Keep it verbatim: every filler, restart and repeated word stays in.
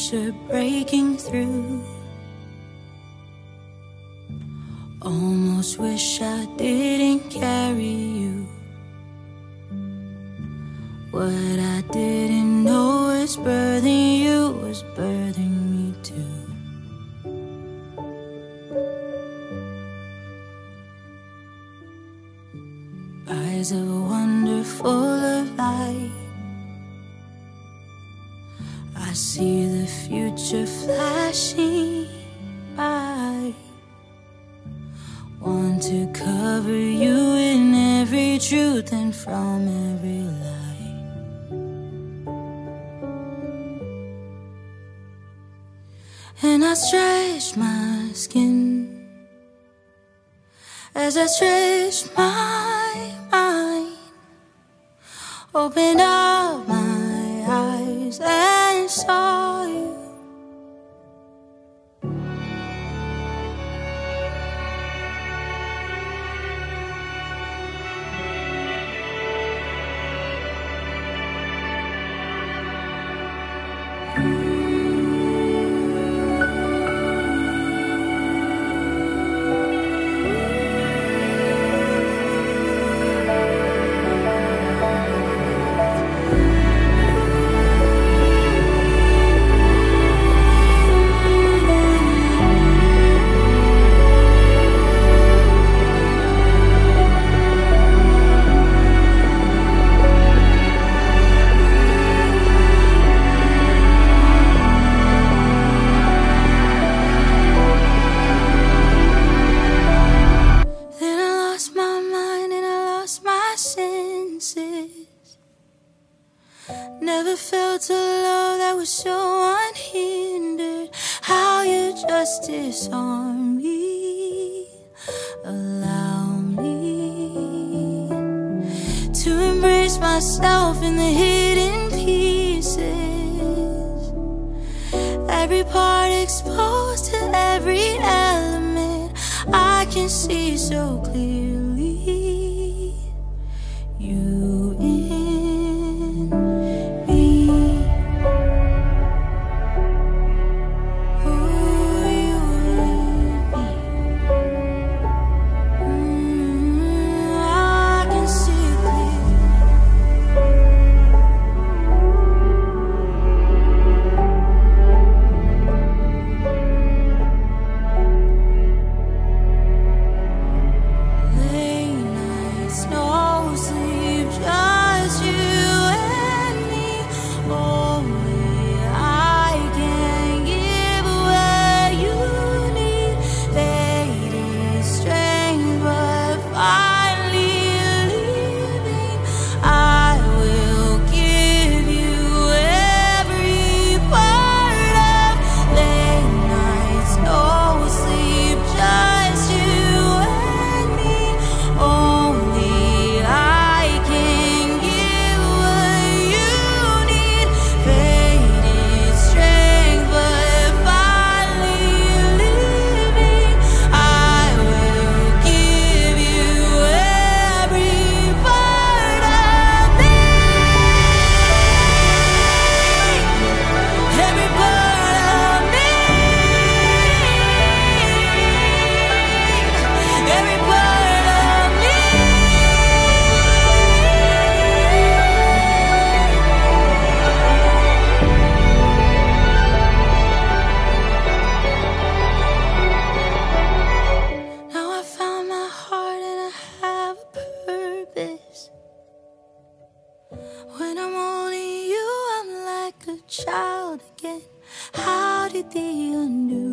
pressure breaking through. Almost wish I didn't carry you. What I didn't know was birthing you was birthing me too. Eyes of wonder full of light, I see the future flashing by. Want to cover you in every truth and from every lie. And I stretch my skin as I stretch my mind. Open up my eyes and saw you. Never felt a love that was so unhindered. How you just disarm me. Allow me to embrace myself in the hidden pieces. Every part exposed to every element I can see so clearly. You in me. Oh, you in me. Mm, I can see clearly. Late nights, no sleep, just you and me. Only I can give what you need. Fading strength, but finally leaving. I will give you every part of. Late nights, no sleep, just you and me. Only I can give what you need. Faded strength, but finally leaving. I will give you every part of me. Every part of me. Every part of me. Now I found my heart and I have a purpose. When I'm holding you, I'm like a child again. How did the undo?